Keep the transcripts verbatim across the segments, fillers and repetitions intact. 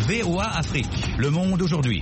V O A Afrique, Le Monde aujourd'hui.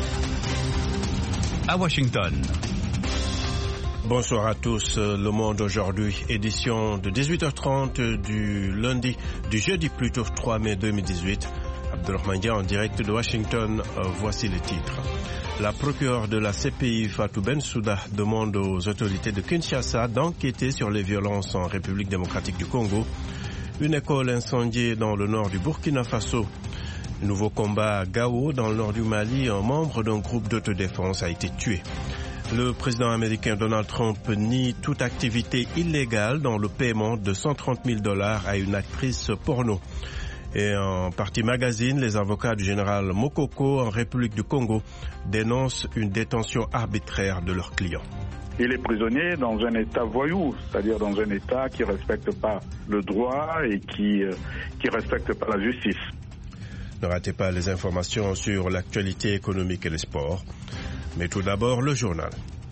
À Washington. Bonsoir à tous, Le Monde aujourd'hui, édition de dix-huit heures trente du lundi, du jeudi plutôt trois mai deux mille dix-huit. Abdelrahman Dia en direct de Washington, voici les titres. La procureure de la C P I, Fatou Bensouda, demande aux autorités de Kinshasa d'enquêter sur les violences en République démocratique du Congo. Une école incendiée dans le nord du Burkina Faso. Nouveau combat à Gao, dans le nord du Mali, un membre d'un groupe d'autodéfense a été tué. Le président américain Donald Trump nie toute activité illégale dans le paiement de cent trente mille dollars à une actrice porno. Et en partie magazine, les avocats du général Mokoko en République du Congo dénoncent une détention arbitraire de leurs clients. Il est prisonnier dans un état voyou, c'est-à-dire dans un état qui ne respecte pas le droit et qui ne euh, respecte pas la justice. Ne ratez pas les informations sur l'actualité économique et les sports. Mais tout d'abord, le journal.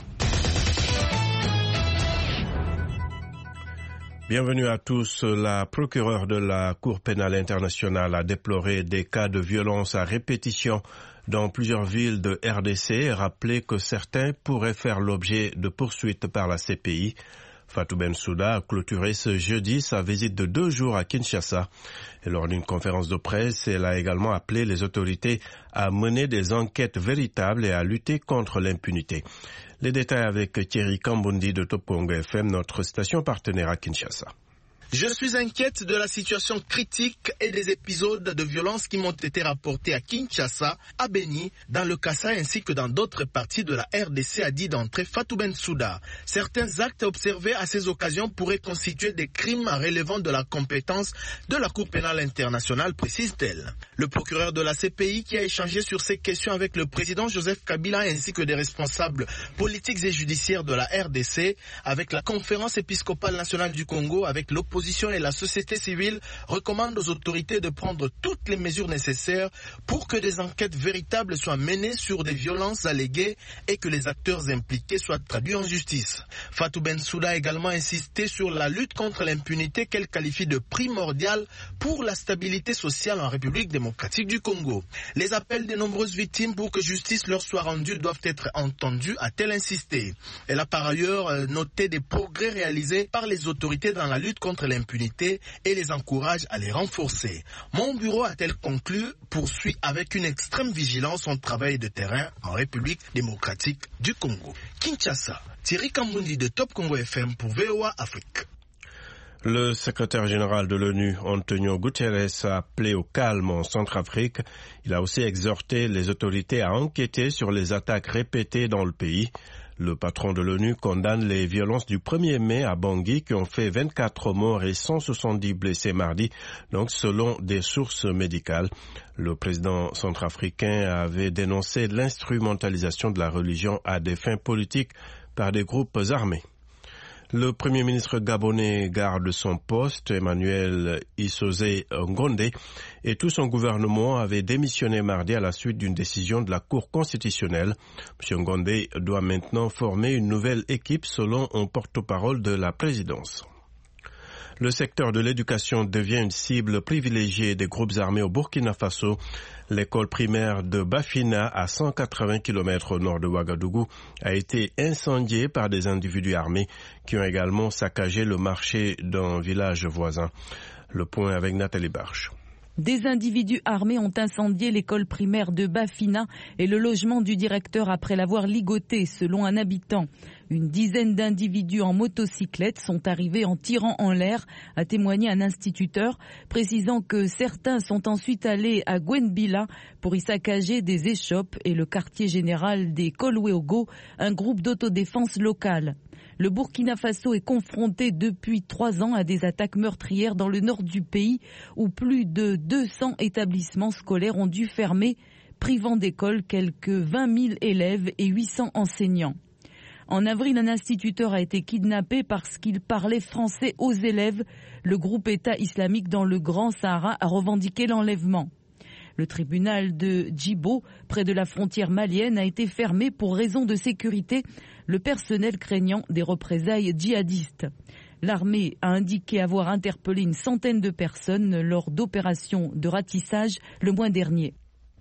Bienvenue à tous. La procureure de la Cour pénale internationale a déploré des cas de violence à répétition dans plusieurs villes de R D C et rappelé que certains pourraient faire l'objet de poursuites par la C P I. Fatou Bensouda a clôturé ce jeudi sa visite de deux jours à Kinshasa. Et lors d'une conférence de presse, elle a également appelé les autorités à mener des enquêtes véritables et à lutter contre l'impunité. Les détails avec Thierry Kambundi de Top Congo F M, notre station partenaire à Kinshasa. Je suis inquiète de la situation critique et des épisodes de violence qui m'ont été rapportés à Kinshasa, à Beni, dans le Kasaï ainsi que dans d'autres parties de la R D C, a dit d'entrée Fatou Bensouda. Certains actes observés à ces occasions pourraient constituer des crimes relevant de la compétence de la Cour pénale internationale, précise-t-elle. Le procureur de la C P I qui a échangé sur ces questions avec le président Joseph Kabila ainsi que des responsables politiques et judiciaires de la R D C, avec la conférence épiscopale nationale du Congo, avec l'opposition et la société civile, recommande aux autorités de prendre toutes les mesures nécessaires pour que des enquêtes véritables soient menées sur des violences alléguées et que les acteurs impliqués soient traduits en justice. Fatou Bensouda a également insisté sur la lutte contre l'impunité qu'elle qualifie de primordiale pour la stabilité sociale en République démocratique du Congo. Les appels des nombreuses victimes pour que justice leur soit rendue doivent être entendus, a-t-elle insisté. Elle a par ailleurs noté des progrès réalisés par les autorités dans la lutte contre l'impunité et les encourage à les renforcer. Mon bureau, a-t-elle conclu, poursuit avec une extrême vigilance son travail de terrain en République démocratique du Congo. Kinshasa, Thierry Kambundi de Top Congo F M pour V O A Afrique. Le secrétaire général de l'ONU, Antonio Guterres, a appelé au calme en Centrafrique. Il a aussi exhorté les autorités à enquêter sur les attaques répétées dans le pays. Le patron de l'ONU condamne les violences du premier mai à Bangui qui ont fait vingt-quatre morts et cent soixante-dix blessés mardi, donc selon des sources médicales. Le président centrafricain avait dénoncé l'instrumentalisation de la religion à des fins politiques par des groupes armés. Le premier ministre gabonais garde son poste, Emmanuel Issoze Ngonde, et tout son gouvernement avait démissionné mardi à la suite d'une décision de la Cour constitutionnelle. M. Ngonde doit maintenant former une nouvelle équipe selon un porte-parole de la présidence. Le secteur de l'éducation devient une cible privilégiée des groupes armés au Burkina Faso. L'école primaire de Bafina, à cent quatre-vingts kilomètres au nord de Ouagadougou, a été incendiée par des individus armés qui ont également saccagé le marché d'un village voisin. Le point avec Nathalie Barche. Des individus armés ont incendié l'école primaire de Bafina et le logement du directeur après l'avoir ligoté, selon un habitant. Une dizaine d'individus en motocyclette sont arrivés en tirant en l'air, a témoigné un instituteur, précisant que certains sont ensuite allés à Gwenbila pour y saccager des échoppes et le quartier général des Kolweogo, un groupe d'autodéfense local. Le Burkina Faso est confronté depuis trois ans à des attaques meurtrières dans le nord du pays où plus de deux cents établissements scolaires ont dû fermer, privant d'école quelques vingt mille élèves et huit cents enseignants. En avril, un instituteur a été kidnappé parce qu'il parlait français aux élèves. Le groupe État islamique dans le Grand Sahara a revendiqué l'enlèvement. Le tribunal de Djibo, près de la frontière malienne, a été fermé pour raison de sécurité, le personnel craignant des représailles djihadistes. L'armée a indiqué avoir interpellé une centaine de personnes lors d'opérations de ratissage le mois dernier.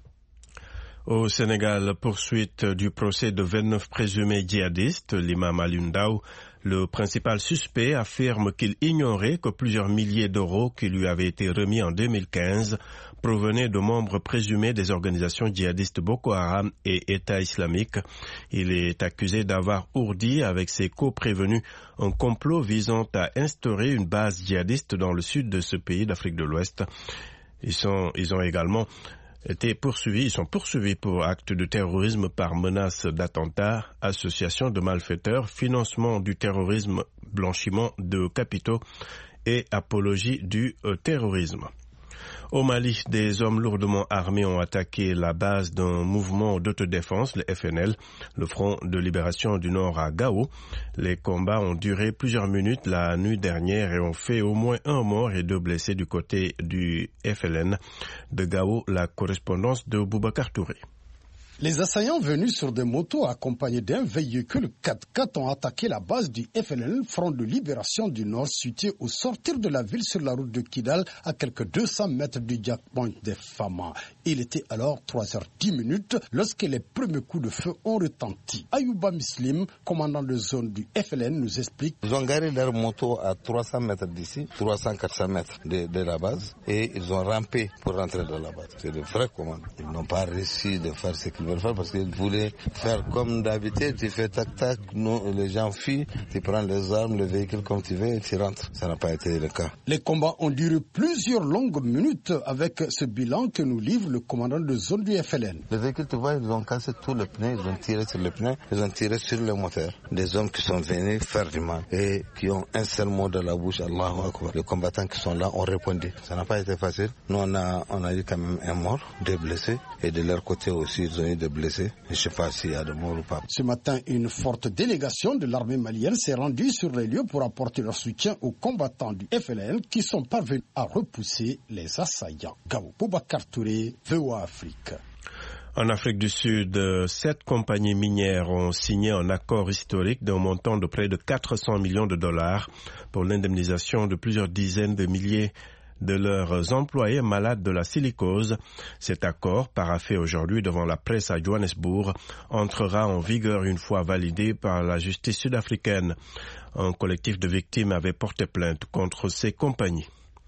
Au Sénégal, poursuite du procès de vingt-neuf présumés djihadistes, l'imam Alioune Ndao, le principal suspect, affirme qu'il ignorait que plusieurs milliers d'euros qui lui avaient été remis en deux mille quinze provenaient de membres présumés des organisations djihadistes Boko Haram et État islamique. Il est accusé d'avoir ourdi avec ses co-prévenus un complot visant à instaurer une base djihadiste dans le sud de ce pays d'Afrique de l'Ouest. Ils sont, ils ont également été poursuivis, ils sont poursuivis pour actes de terrorisme par menace d'attentat, association de malfaiteurs, financement du terrorisme, blanchiment de capitaux et apologie du euh, terrorisme. Au Mali, des hommes lourdement armés ont attaqué la base d'un mouvement d'autodéfense, le F N L, le Front de Libération du Nord à Gao. Les combats ont duré plusieurs minutes la nuit dernière et ont fait au moins un mort et deux blessés du côté du F L N. De Gao, la correspondance de Boubacar Touré. Les assaillants venus sur des motos accompagnés d'un véhicule quatre-quatre ont attaqué la base du F N L, Front de Libération du Nord, situé au sortir de la ville sur la route de Kidal, à quelques deux cents mètres du checkpoint des Fama. Il était alors trois heures dix minutes lorsque les premiers coups de feu ont retenti. Ayouba Muslim, commandant de zone du F L N, nous explique. Ils ont garé leur moto à trois cents mètres d'ici, trois cents à quatre cents mètres de, de la base, et ils ont rampé pour rentrer dans la base. C'est de vrais commandes. Ils n'ont pas réussi de faire ce qu'ils veulent faire parce qu'ils voulaient faire comme d'habitude. Tu fais tac-tac, nous, les gens fuient, tu prends les armes, le véhicule comme tu veux et tu rentres. Ça n'a pas été le cas. Les combats ont duré plusieurs longues minutes avec ce bilan que nous livre le commandant de zone du F L N. Les véhicules, tu vois, ils ont cassé tous les pneus, ils ont tiré sur les pneus, ils ont tiré sur le moteur. Des hommes qui sont venus faire du mal et qui ont un seul mot dans la bouche, Allahu Akbar. Les combattants qui sont là ont répondu. Ça n'a pas été facile. Nous, on a, on a eu quand même un mort, deux blessés, et de leur côté aussi, ils ont eu des blessés. Je ne sais pas s'il y a de morts ou pas. Ce matin, une forte délégation de l'armée malienne s'est rendue sur les lieux pour apporter leur soutien aux combattants du F L N qui sont parvenus à repousser les assaillants. Gao Boubacar Touré, V O A Afrique. En Afrique du Sud, sept compagnies minières ont signé un accord historique d'un montant de près de quatre cents millions de dollars pour l'indemnisation de plusieurs dizaines de milliers de leurs employés malades de la silicose. Cet accord, paraphé aujourd'hui devant la presse à Johannesburg, entrera en vigueur une fois validé par la justice sud-africaine. Un collectif de victimes avait porté plainte contre ces compagnies.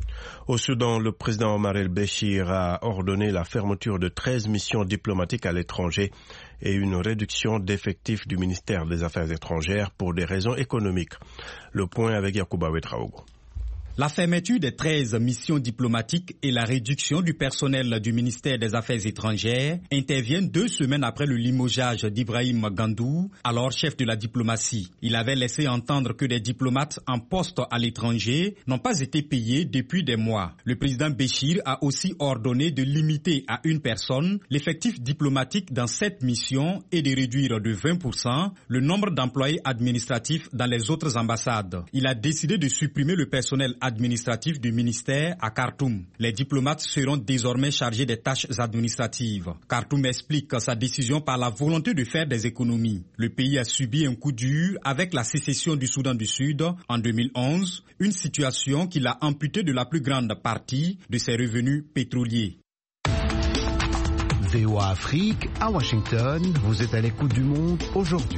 Au Soudan, le président Omar el-Béchir a ordonné la fermeture de treize missions diplomatiques à l'étranger et une réduction d'effectifs du ministère des Affaires étrangères pour des raisons économiques. Le point avec Yacouba Ouedraogo. La fermeture des treize missions diplomatiques et la réduction du personnel du ministère des Affaires étrangères interviennent deux semaines après le limogeage d'Ibrahim Gandou, alors chef de la diplomatie. Il avait laissé entendre que des diplomates en poste à l'étranger n'ont pas été payés depuis des mois. Le président Béchir a aussi ordonné de limiter à une personne l'effectif diplomatique dans cette mission et de réduire de vingt pour cent le nombre d'employés administratifs dans les autres ambassades. Il a décidé de supprimer le personnel administratif du ministère à Khartoum. Les diplomates seront désormais chargés des tâches administratives. Khartoum explique sa décision par la volonté de faire des économies. Le pays a subi un coup dur avec la sécession du Soudan du Sud en deux mille onze, une situation qui l'a amputé de la plus grande partie de ses revenus pétroliers. V O A Afrique, à Washington, vous êtes à l'écoute du monde aujourd'hui.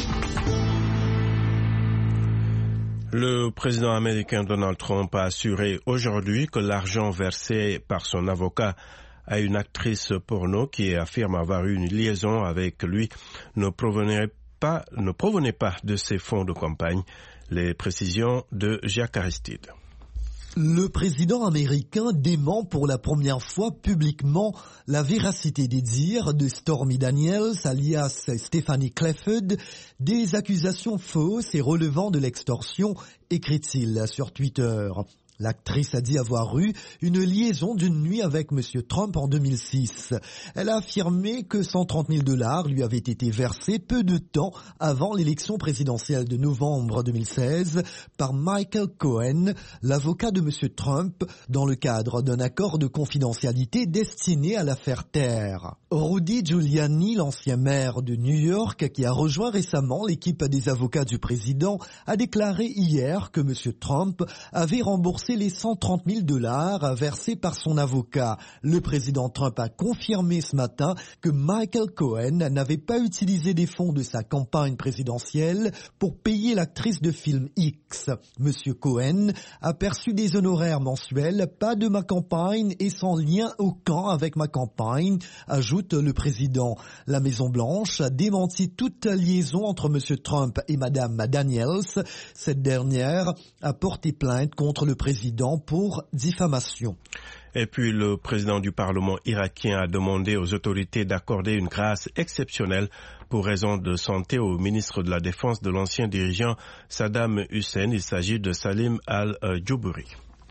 Le président américain Donald Trump a assuré aujourd'hui que l'argent versé par son avocat à une actrice porno qui affirme avoir eu une liaison avec lui ne provenait pas, ne provenait pas de ses fonds de campagne. Les précisions de Jacques Aristide. Le président américain dément pour la première fois publiquement la véracité des dires de Stormy Daniels, alias Stephanie Clifford, des accusations fausses et relevant de l'extorsion, écrit-il sur Twitter. L'actrice a dit avoir eu une liaison d'une nuit avec M. Trump en deux mille six. Elle a affirmé que cent trente mille dollars lui avaient été versés peu de temps avant l'élection présidentielle de novembre deux mille seize par Michael Cohen, l'avocat de M. Trump, dans le cadre d'un accord de confidentialité destiné à l'affaire Terre. Rudy Giuliani, l'ancien maire de New York, qui a rejoint récemment l'équipe des avocats du président, a déclaré hier que M. Trump avait remboursé rembourser les cent trente mille dollars versés par son avocat. Le président Trump a confirmé ce matin que Michael Cohen n'avait pas utilisé des fonds de sa campagne présidentielle pour payer l'actrice de film X. Monsieur Cohen a perçu des honoraires mensuels, pas de ma campagne et sans lien aucun avec ma campagne, ajoute le président. La Maison-Blanche a démenti toute liaison entre Monsieur Trump et Madame Daniels. Cette dernière a porté plainte contre le président pour diffamation. Et puis le président du Parlement irakien a demandé aux autorités d'accorder une grâce exceptionnelle pour raison de santé au ministre de la Défense de l'ancien dirigeant Saddam Hussein. Il s'agit de Salim al-Djoubri.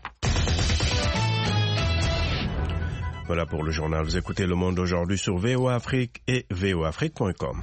Voilà pour le journal. Vous écoutez Le Monde aujourd'hui sur V O A Afrique et V O A Afrique point com.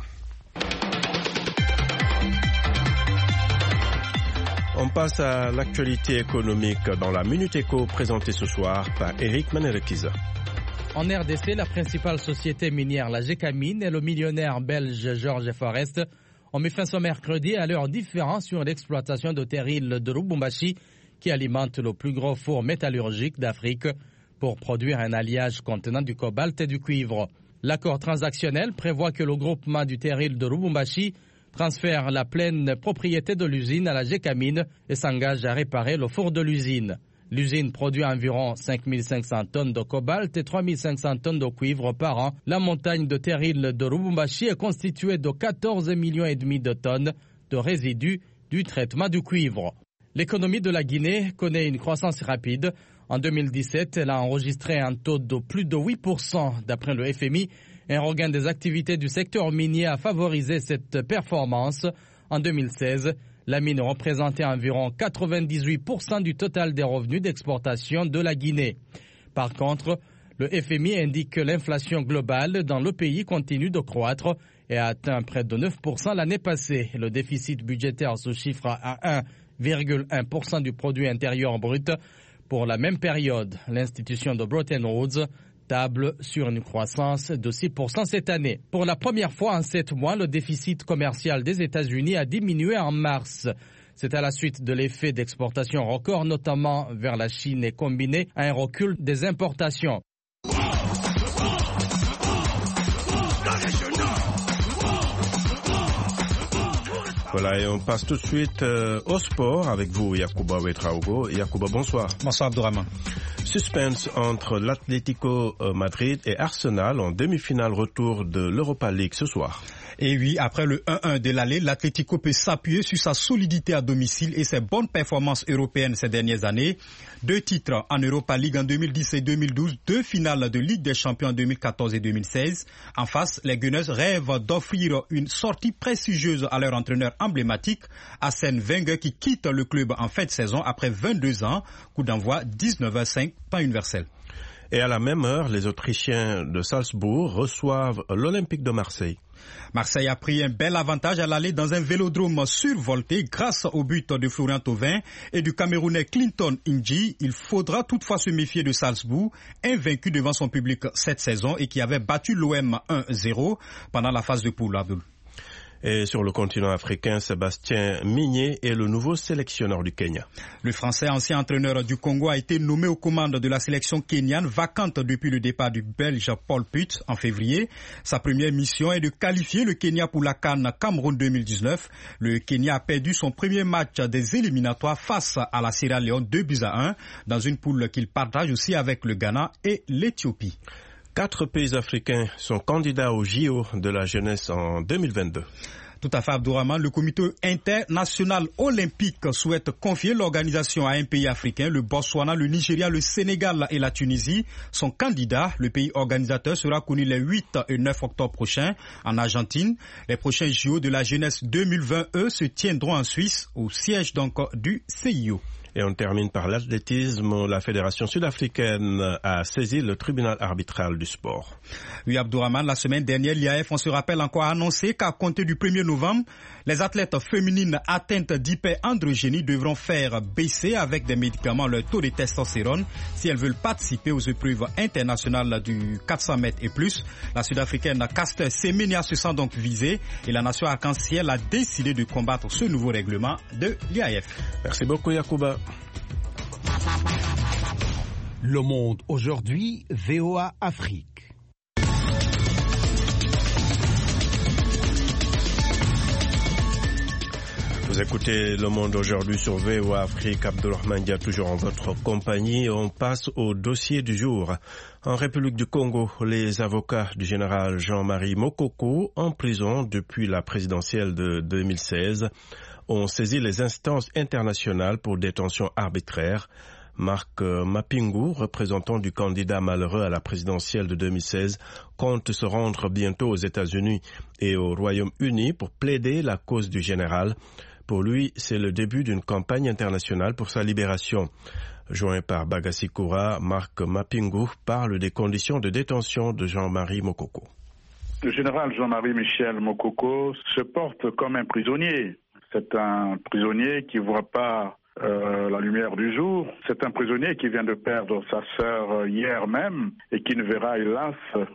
On passe à l'actualité économique dans la Minute Éco présentée ce soir par Eric Manerekiza. En R D C, la principale société minière, la Gécamine, et le millionnaire belge Georges Forest ont mis fin ce mercredi à leurs différends sur l'exploitation de terrils de Lubumbashi qui alimente le plus gros four métallurgique d'Afrique pour produire un alliage contenant du cobalt et du cuivre. L'accord transactionnel prévoit que le groupement du terril de Lubumbashi transfère la pleine propriété de l'usine à la Gécamine et s'engage à réparer le four de l'usine. L'usine produit environ cinq mille cinq cents tonnes de cobalt et trois mille cinq cents tonnes de cuivre par an. La montagne de terril de Lubumbashi est constituée de quatorze millions et demi de tonnes de résidus du traitement du cuivre. L'économie de la Guinée connaît une croissance rapide. En deux mille dix-sept, elle a enregistré un taux de plus de huit pour cent d'après le F M I. Un regain des activités du secteur minier a favorisé cette performance. En deux mille seize, la mine représentait environ quatre-vingt-dix-huit pour cent du total des revenus d'exportation de la Guinée. Par contre, le F M I indique que l'inflation globale dans le pays continue de croître et a atteint près de neuf pour cent l'année passée. Le déficit budgétaire se chiffre à un virgule un pour cent du produit intérieur brut. Pour la même période, l'institution de Bretton Woods table sur une croissance de six pour cent cette année. Pour la première fois en sept mois, le déficit commercial des États-Unis a diminué en mars. C'est à la suite de l'effet d'exportation record, notamment vers la Chine, et combiné à un recul des importations. Voilà, et on passe tout de suite euh, au sport avec vous, Yacouba Ouedraogo. Yacouba, bonsoir. Bonsoir, Abdourahmane. Suspense entre l'Atlético Madrid et Arsenal en demi-finale retour de l'Europa League ce soir. Et oui, après le un un de l'aller, l'Atlético peut s'appuyer sur sa solidité à domicile et ses bonnes performances européennes ces dernières années. Deux titres en Europa League en deux mille dix et deux mille douze, deux finales de Ligue des Champions en deux mille quatorze et deux mille seize. En face, les Gunners rêvent d'offrir une sortie prestigieuse à leur entraîneur emblématique, Arsène Wenger, qui quitte le club en fin de saison après vingt-deux ans. Coup d'envoi dix-neuf heures cinq, temps universel. Et à la même heure, les Autrichiens de Salzbourg reçoivent l'Olympique de Marseille. Marseille a pris un bel avantage à l'aller dans un vélodrome survolté grâce au but de Florian Thauvin et du Camerounais Clinton Ndji. Il faudra toutefois se méfier de Salzbourg, invaincu devant son public cette saison et qui avait battu l'O M un zéro pendant la phase de poule. Abdoul. Et sur le continent africain, Sébastien Migné est le nouveau sélectionneur du Kenya. Le Français, ancien entraîneur du Congo, a été nommé aux commandes de la sélection kenyane, vacante depuis le départ du Belge Paul Putt en février. Sa première mission est de qualifier le Kenya pour la CAN Cameroun deux mille dix-neuf. Le Kenya a perdu son premier match des éliminatoires face à la Sierra Leone deux buts à un, dans une poule qu'il partage aussi avec le Ghana et l'Éthiopie. Quatre pays africains sont candidats aux J O de la jeunesse en deux mille vingt-deux. Tout à fait, Abdourahmane. Le comité international olympique souhaite confier l'organisation à un pays africain. Le Botswana, le Nigeria, le Sénégal et la Tunisie sont candidats. Le pays organisateur sera connu les huit et neuf octobre prochains en Argentine. Les prochains J O de la jeunesse deux mille vingt, eux, se tiendront en Suisse, au siège donc du C I O. Et on termine par l'athlétisme. La Fédération sud-africaine a saisi le tribunal arbitral du sport. Oui, Abdourahmane, la semaine dernière, l'I A F, on se rappelle encore, a annoncé qu'à compter du premier novembre, les athlètes féminines atteintes d'hyperandrogénie devront faire baisser avec des médicaments leur taux de testostérone si elles veulent participer aux épreuves internationales du quatre cents mètres et plus. La Sud-Africaine Caster Semenya se sent donc visée et la nation arc-en-ciel a décidé de combattre ce nouveau règlement de l'I A F. Merci beaucoup, Yacouba. Le Monde aujourd'hui, V O A Afrique. Vous écoutez Le Monde aujourd'hui sur V O A Afrique. Abdourahmane Dia toujours en votre compagnie. On passe au dossier du jour. En République du Congo, les avocats du général Jean-Marie Mokoko, en prison depuis la présidentielle de deux mille seize, ont saisi les instances internationales pour détention arbitraire. Marc Mapingu, représentant du candidat malheureux à la présidentielle de deux mille seize, compte se rendre bientôt aux États-Unis et au Royaume-Uni pour plaider la cause du général. Pour lui, c'est le début d'une campagne internationale pour sa libération. Joint par Bagassi Koura, Marc Mapingu parle des conditions de détention de Jean-Marie Mokoko. Le général Jean-Marie Michel Mokoko se porte comme un prisonnier. C'est un prisonnier qui ne voit pas Euh, la lumière du jour. C'est un prisonnier qui vient de perdre sa sœur hier même et qui ne verra hélas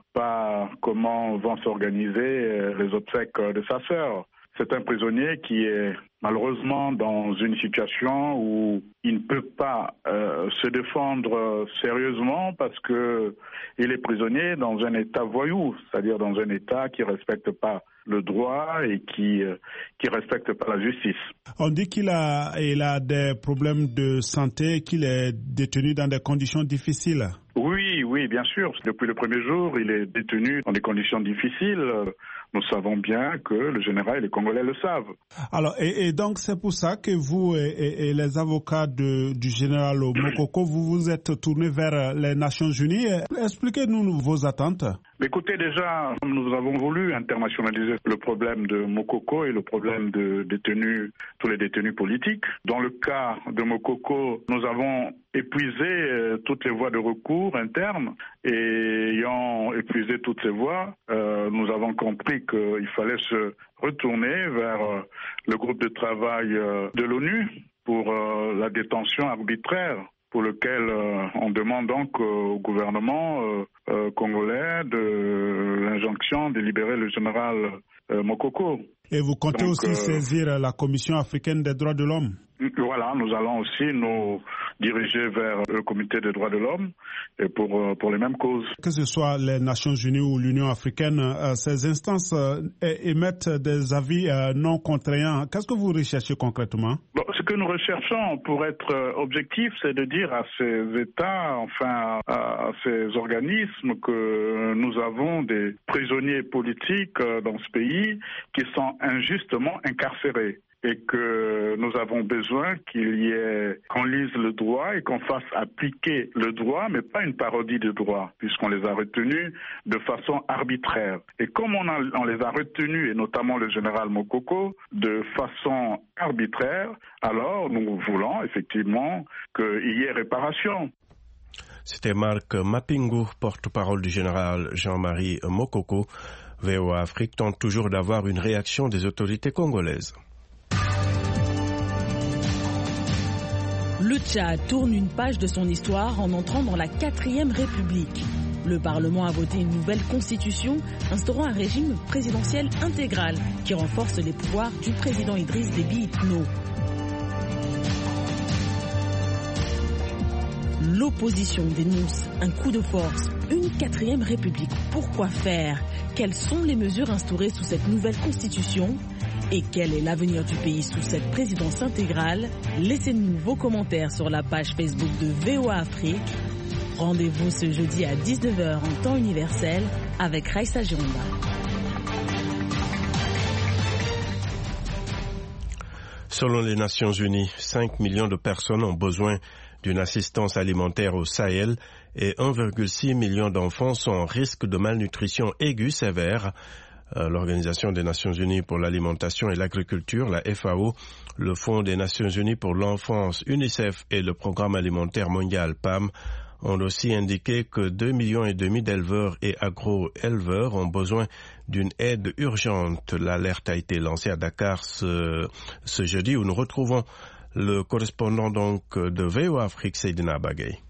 pas comment vont s'organiser les obsèques de sa sœur. C'est un prisonnier qui est malheureusement dans une situation où il ne peut pas euh, se défendre sérieusement parce que il est prisonnier dans un état voyou, c'est-à-dire dans un état qui ne respecte pas le droit et qui euh, qui respecte pas la justice. On dit qu'il a il a des problèmes de santé, qu'il est détenu dans des conditions difficiles. Oui, oui, bien sûr. Depuis le premier jour, il est détenu dans des conditions difficiles. Nous savons bien que le général et les Congolais le savent. Alors, et, et donc c'est pour ça que vous et, et, et les avocats de, du général Mokoko, vous vous êtes tournés vers les Nations Unies. Expliquez-nous vos attentes. Écoutez, déjà, nous avons voulu internationaliser le problème de Mokoko et le problème de détenus, tous les détenus politiques. Dans le cas de Mokoko, nous avons épuisé euh, toutes les voies de recours internes et ayant épuisé toutes ces voies, euh, nous avons compris qu'il fallait se retourner vers euh, le groupe de travail euh, de l'ONU pour euh, la détention arbitraire, pour lequel euh, on demande donc euh, au gouvernement euh, euh, congolais de l'injonction de libérer le général euh, Mokoko. Et vous comptez donc, aussi euh, saisir la Commission africaine des droits de l'homme? Voilà, nous allons aussi nous diriger vers le comité des droits de l'homme et pour, pour les mêmes causes. Que ce soit les Nations Unies ou l'Union africaine, euh, ces instances euh, émettent des avis euh, non contraignants. Qu'est-ce que vous recherchez concrètement? Bon, ce que nous recherchons, pour être objectif, c'est de dire à ces États, enfin à ces organismes, que nous avons des prisonniers politiques dans ce pays qui sont injustement incarcérés. Et que nous avons besoin qu'il y ait, qu'on lise le droit et qu'on fasse appliquer le droit, mais pas une parodie de droit, puisqu'on les a retenus de façon arbitraire. Et comme on, a, on les a retenus, et notamment le général Mokoko, de façon arbitraire, alors nous voulons effectivement qu'il y ait réparation. C'était Marc Mapingu, porte-parole du général Jean-Marie Mokoko. V O A Afrique tente toujours d'avoir une réaction des autorités congolaises. Le Tchad tourne une page de son histoire en entrant dans la quatrième République. Le Parlement a voté une nouvelle constitution instaurant un régime présidentiel intégral qui renforce les pouvoirs du président Idriss Déby Itno. L'opposition dénonce un coup de force, une quatrième République. Pourquoi faire? Quelles sont les mesures instaurées sous cette nouvelle constitution? Et quel est l'avenir du pays sous cette présidence intégrale? Laissez-nous vos commentaires sur la page Facebook de V O A Afrique. Rendez-vous ce jeudi à dix-neuf heures en temps universel avec Raissa Giromba. Selon les Nations Unies, cinq millions de personnes ont besoin d'une assistance alimentaire au Sahel et un virgule six million d'enfants sont en risque de malnutrition aiguë sévère. L'Organisation des Nations Unies pour l'alimentation et l'agriculture, la F A O, le Fonds des Nations Unies pour l'enfance, UNICEF et le Programme alimentaire mondial P A M ont aussi indiqué que deux millions et demi d'éleveurs et agro-éleveurs ont besoin d'une aide urgente. L'alerte a été lancée à Dakar ce, ce jeudi où nous retrouvons le correspondant donc de V O A Afrique, Seydina Bagay.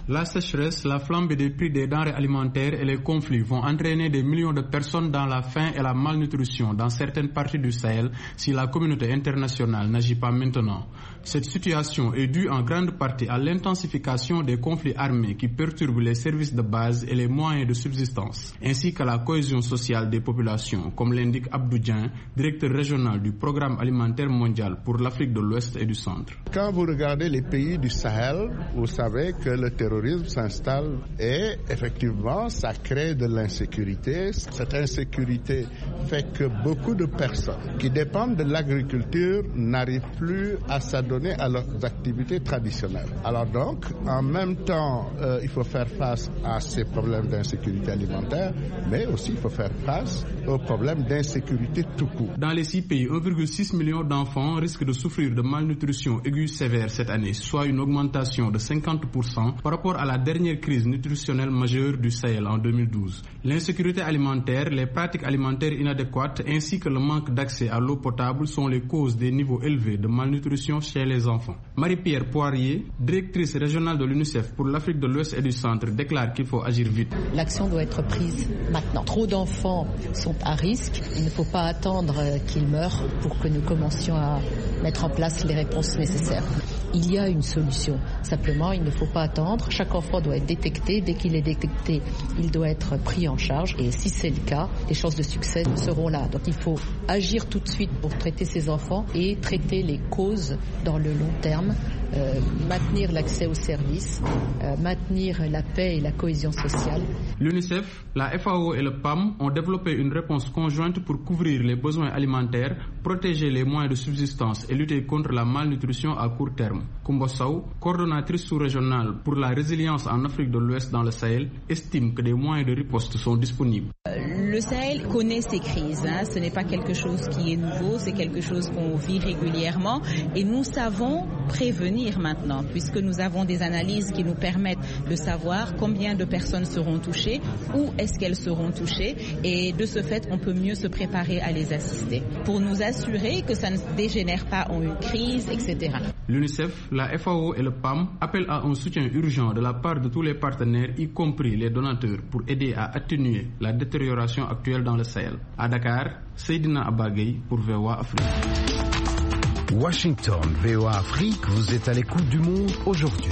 La sécheresse, la flambée des prix des denrées alimentaires et les conflits vont entraîner des millions de personnes dans la faim et la malnutrition dans certaines parties du Sahel si la communauté internationale n'agit pas maintenant. Cette situation est due en grande partie à l'intensification des conflits armés qui perturbent les services de base et les moyens de subsistance, ainsi qu'à la cohésion sociale des populations, comme l'indique Abdou Dieng, directeur régional du Programme alimentaire mondial pour l'Afrique de l'Ouest et du Centre. Quand vous regardez les pays du Sahel, vous savez que le terrorisme s'installe et effectivement ça crée de l'insécurité. Cette insécurité fait que beaucoup de personnes qui dépendent de l'agriculture n'arrivent plus à s'adonner à leurs activités traditionnelles. Alors donc, en même temps, euh, il faut faire face à ces problèmes d'insécurité alimentaire, mais aussi il faut faire face aux problèmes d'insécurité tout court. Dans les six pays, un virgule six million d'enfants risquent de souffrir de malnutrition aiguë sévère cette année, soit une augmentation de cinquante pour cent par rapport à la dernière crise nutritionnelle majeure du Sahel en deux mille douze. L'insécurité alimentaire, les pratiques alimentaires inadéquates ainsi que le manque d'accès à l'eau potable sont les causes des niveaux élevés de malnutrition chez les enfants. Marie-Pierre Poirier, directrice régionale de l'UNICEF pour l'Afrique de l'Ouest et du Centre, déclare qu'il faut agir vite. L'action doit être prise maintenant. Trop d'enfants sont à risque. Il ne faut pas attendre qu'ils meurent pour que nous commencions à mettre en place les réponses nécessaires. Il y a une solution. Simplement, il ne faut pas attendre. Chaque enfant doit être détecté. Dès qu'il est détecté, il doit être pris en charge. Et si c'est le cas, les chances de succès seront là. Donc il faut agir tout de suite pour traiter ces enfants et traiter les causes dans le long terme, euh, maintenir l'accès aux services, euh, maintenir la paix et la cohésion sociale. L'UNICEF, la F A O et le P A M ont développé une réponse conjointe pour couvrir les besoins alimentaires, protéger les moyens de subsistance et lutter contre la malnutrition à court terme. Koumba Sow, coordonnatrice sous-régionale pour la résilience en Afrique de l'Ouest dans le Sahel, estime que des moyens de riposte sont disponibles. Le Sahel connaît ces crises, hein. Ce n'est pas quelque chose qui est nouveau, c'est quelque chose qu'on vit régulièrement et nous savons prévenir maintenant puisque nous avons des analyses qui nous permettent de savoir combien de personnes seront touchées, où est-ce qu'elles seront touchées et de ce fait on peut mieux se préparer à les assister pour nous assurer que ça ne dégénère pas en une crise, et cetera. L'UNICEF, la F A O et le P A M appellent à un soutien urgent de la part de tous les partenaires, y compris les donateurs, pour aider à atténuer la détérioration actuelle dans le Sahel. À Dakar, Seydina Abagay pour V O A Afrique. Washington, V O A Afrique, vous êtes à l'écoute du monde aujourd'hui.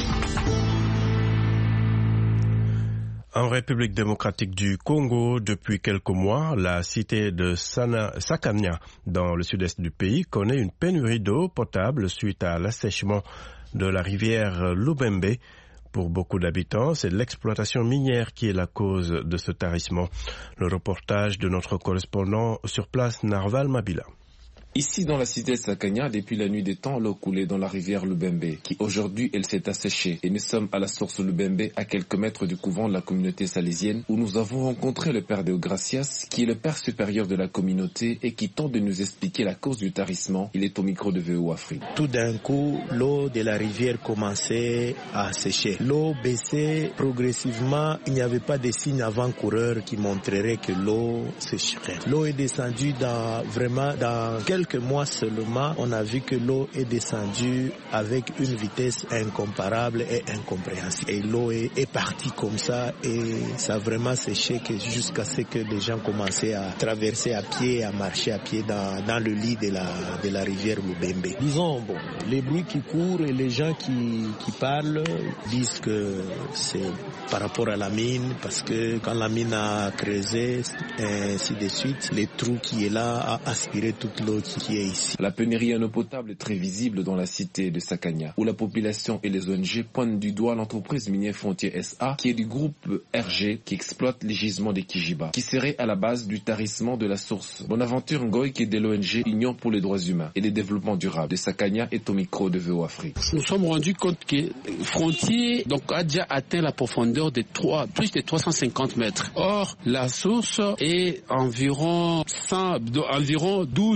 En République démocratique du Congo, depuis quelques mois, la cité de Sana, Sakanya, dans le sud-est du pays, connaît une pénurie d'eau potable suite à l'assèchement de la rivière Lubembe. Pour beaucoup d'habitants, c'est l'exploitation minière qui est la cause de ce tarissement. Le reportage de notre correspondant sur place, Narval Mabila. Ici, dans la cité de Sakanya, depuis la nuit des temps, l'eau coulait dans la rivière Lubembe, qui aujourd'hui, elle s'est asséchée. Et nous sommes à la source Lubembe, à quelques mètres du couvent de la communauté salésienne, où nous avons rencontré le père Deo Gracias, qui est le père supérieur de la communauté et qui tente de nous expliquer la cause du tarissement. Il est au micro de V O A Afrique. Tout d'un coup, l'eau de la rivière commençait à sécher. L'eau baissait progressivement. Il n'y avait pas de signes avant-coureurs qui montreraient que l'eau sécherait. L'eau est descendue dans, vraiment dans quelques quelques mois seulement, on a vu que l'eau est descendue avec une vitesse incomparable et incompréhensible. Et l'eau est, est partie comme ça et ça a vraiment séché que jusqu'à ce que les gens commençaient à traverser à pied, à marcher à pied dans, dans le lit de la, de la rivière Lubembe. Disons, bon, les bruits qui courent et les gens qui, qui parlent disent que c'est par rapport à la mine, parce que quand la mine a creusé, et ainsi de suite, les trous qui est là a aspiré toute l'eau qui est ici. La pénurie en eau potable est très visible dans la cité de Sakanya, où la population et les O N G pointent du doigt l'entreprise minière Frontier S A, qui est du groupe R G qui exploite les gisements des Kijiba, qui serait à la base du tarissement de la source. Bonaventure Ngoy, qui est de l'O N G Union pour les droits humains et le développement durable de Sakanya, est au micro de V O Afrique. Nous nous sommes rendus compte que Frontier donc, a déjà atteint la profondeur de trois, plus de trois cent cinquante mètres. Or, la source est environ, cent, environ douze mètres.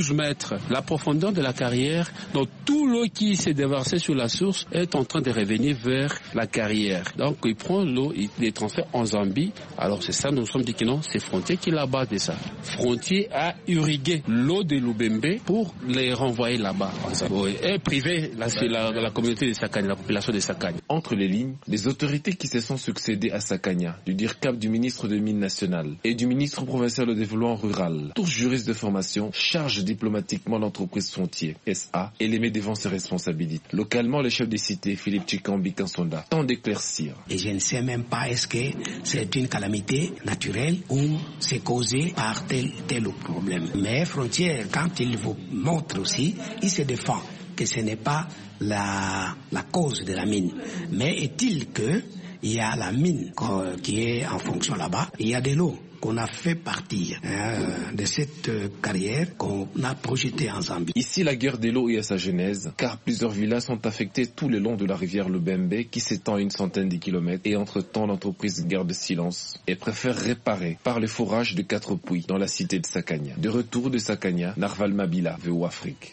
mètres. La profondeur de la carrière, donc tout l'eau qui s'est déversée sur la source est en train de revenir vers la carrière. Donc il prend l'eau, il les transfère en Zambie. Alors c'est ça, nous nous sommes dit que non, c'est Frontier qui est là-bas de ça. Frontier a irrigué l'eau de Lubembe pour les renvoyer là-bas en Zambie. Et privé la, la, la communauté de Sakanya, la population de Sakanya. Entre les lignes, les autorités qui se sont succédées à Sakanya, du DIRCAP du ministre des Mines nationales et du ministre provincial de développement rural, tous juristes de formation, chargent diplomatiquement l'entreprise Frontier, S A, et les met devant ses responsabilités. Localement, le chef des cités, Philippe Chikambi Kansonda, tente d'éclaircir. Et je ne sais même pas est-ce que c'est une calamité naturelle ou c'est causé par tel tel problème. Mais Frontier, quand il vous montre aussi, il se défend que ce n'est pas la, la cause de la mine. Mais est-il que il y a la mine qui est en fonction là-bas, il y a de l'eau qu'on a fait partir hein, de cette carrière qu'on a projetée en Zambie. Ici, la guerre de l'eau est à sa genèse, car plusieurs villages sont affectés tout le long de la rivière Lubembe, qui s'étend à une centaine de kilomètres, et entre-temps, l'entreprise garde silence et préfère réparer par le forage de quatre puits dans la cité de Sakanya. De retour de Sakanya, Narval Mabila, V O Afrique.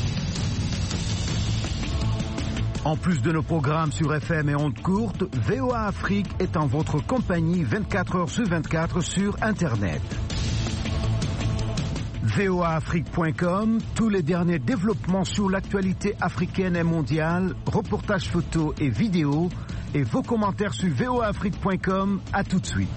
En plus de nos programmes sur F M et ondes courtes, V O A Afrique est en votre compagnie vingt-quatre heures sur vingt-quatre sur Internet. V O A Afrique point com, tous les derniers développements sur l'actualité africaine et mondiale, reportages photos et vidéos, et vos commentaires sur V O A Afrique point com. À tout de suite.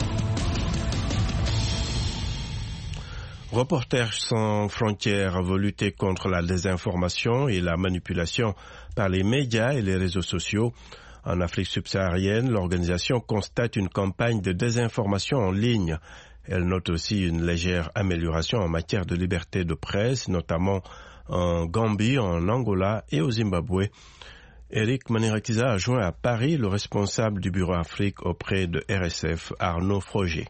Reporters sans frontières veut lutter contre la désinformation et la manipulation par les médias et les réseaux sociaux. En Afrique subsaharienne, l'organisation constate une campagne de désinformation en ligne. Elle note aussi une légère amélioration en matière de liberté de presse, notamment en Gambie, en Angola et au Zimbabwe. Eric Manirakiza a joint à Paris le responsable du bureau Afrique auprès de R S F, Arnaud Froger.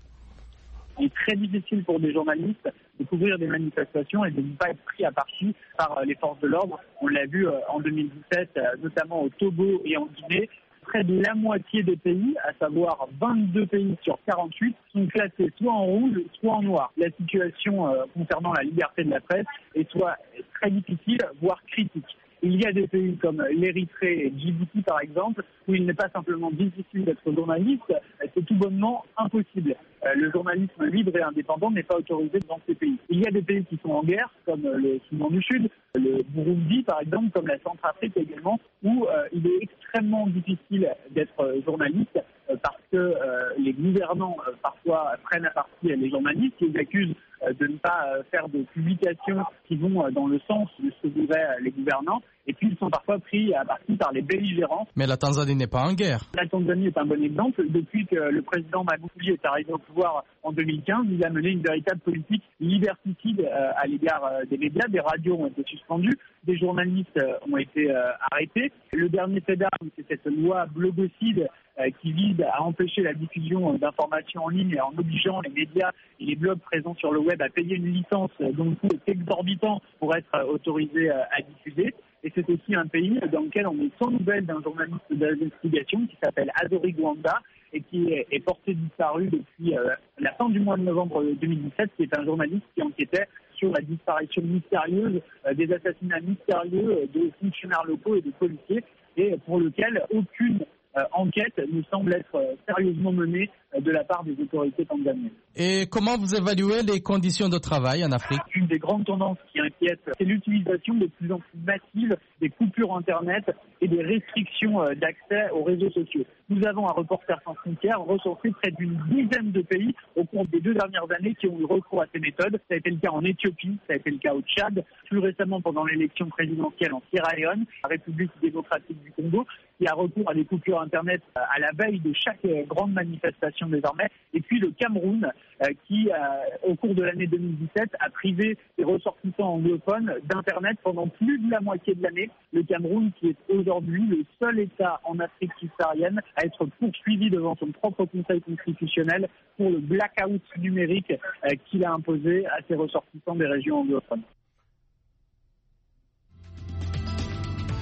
Il est très difficile pour des journalistes de couvrir des manifestations et de ne pas être pris à partie par les forces de l'ordre. On l'a vu en deux mille dix-sept, notamment au Togo et en Guinée. Près de la moitié des pays, à savoir vingt-deux pays sur quarante-huit, sont classés soit en rouge, soit en noir. La situation euh, concernant la liberté de la presse est soit très difficile, voire critique. Il y a des pays comme l'Érythrée et Djibouti, par exemple, où il n'est pas simplement difficile d'être journaliste, c'est tout bonnement impossible. Le journalisme libre et indépendant n'est pas autorisé dans ces pays. Il y a des pays qui sont en guerre, comme le Soudan du Sud, le Burundi, par exemple, comme la Centrafrique également, où euh, il est extrêmement difficile d'être journaliste euh, parce que euh, les gouvernants, euh, parfois, prennent à partie les journalistes, ils accusent euh, de ne pas euh, faire de publications qui vont euh, dans le sens de ce que voudraient euh, les gouvernants. Et puis, ils sont parfois pris à partie par les belligérants. Mais la Tanzanie n'est pas en guerre. La Tanzanie est un bon exemple. Depuis que le président Magufuli est arrivé au pouvoir en deux mille quinze, il a mené une véritable politique liberticide euh, à l'égard euh, des médias. Des radios ont été suspendues, des journalistes euh, ont été euh, arrêtés. Le dernier fait d'armes, c'est cette loi blogocide euh, qui vise à empêcher la diffusion euh, d'informations en ligne en obligeant les médias et les blogs présents sur le web à payer une licence euh, dont le coût est exorbitant pour être euh, autorisés euh, à diffuser. Et c'est aussi un pays dans lequel on est sans nouvelles d'un journaliste d'investigation qui s'appelle Adori Gwanda et qui est, est porté disparu depuis euh, la fin du mois de novembre deux mille dix-sept, qui est un journaliste qui enquêtait sur la disparition mystérieuse, euh, des assassinats mystérieux euh, de fonctionnaires locaux et de policiers, et pour lequel aucune euh, enquête ne semble être euh, sérieusement menée euh, de la part des autorités tanzaniennes. Et comment vous évaluez les conditions de travail en Afrique? Une des grandes tendances qui inquiète, c'est l'utilisation de plus en plus massive des coupures Internet et des restrictions euh, d'accès aux réseaux sociaux. Nous avons un Reporters sans frontières recensé près d'une dizaine de pays au cours des deux dernières années qui ont eu recours à ces méthodes. Ça a été le cas en Éthiopie, ça a été le cas au Tchad, plus récemment pendant l'élection présidentielle en Sierra Leone, la République démocratique du Congo, qui a recours à des coupures Internet à la veille de chaque grande manifestation désormais. Et puis le Cameroun, qui, au cours de l'année deux mille dix-sept, a privé les ressortissants anglophones d'Internet pendant plus de la moitié de l'année. Le Cameroun, qui est aujourd'hui le seul État en Afrique subsaharienne à être poursuivi devant son propre Conseil constitutionnel pour le blackout numérique qu'il a imposé à ses ressortissants des régions anglophones.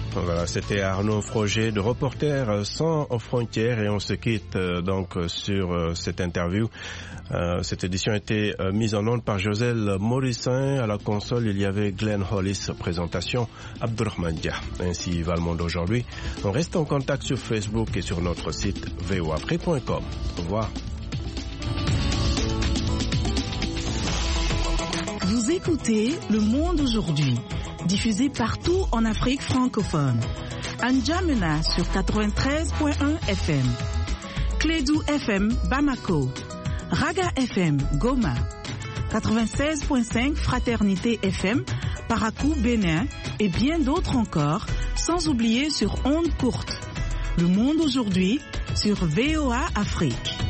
Voilà, c'était Arnaud Froger de Reporters sans frontières et on se quitte euh, donc sur euh, cette interview. Euh, cette édition a été euh, mise en onde par Joselle Morissin. À la console, il y avait Glenn Hollis. Présentation, Abdurrahman Dia. Ainsi va le monde aujourd'hui. On reste en contact sur Facebook et sur notre site v o afrique point com. Au revoir. Vous écoutez Le Monde aujourd'hui, diffusé partout en Afrique francophone. À N'Djamena sur quatre-vingt-treize point un F M. Clédou F M Bamako. Raga F M Goma. quatre-vingt-seize point cinq Fraternité F M Parakou Bénin et bien d'autres encore, sans oublier sur ondes courtes. Le Monde aujourd'hui sur V O A Afrique.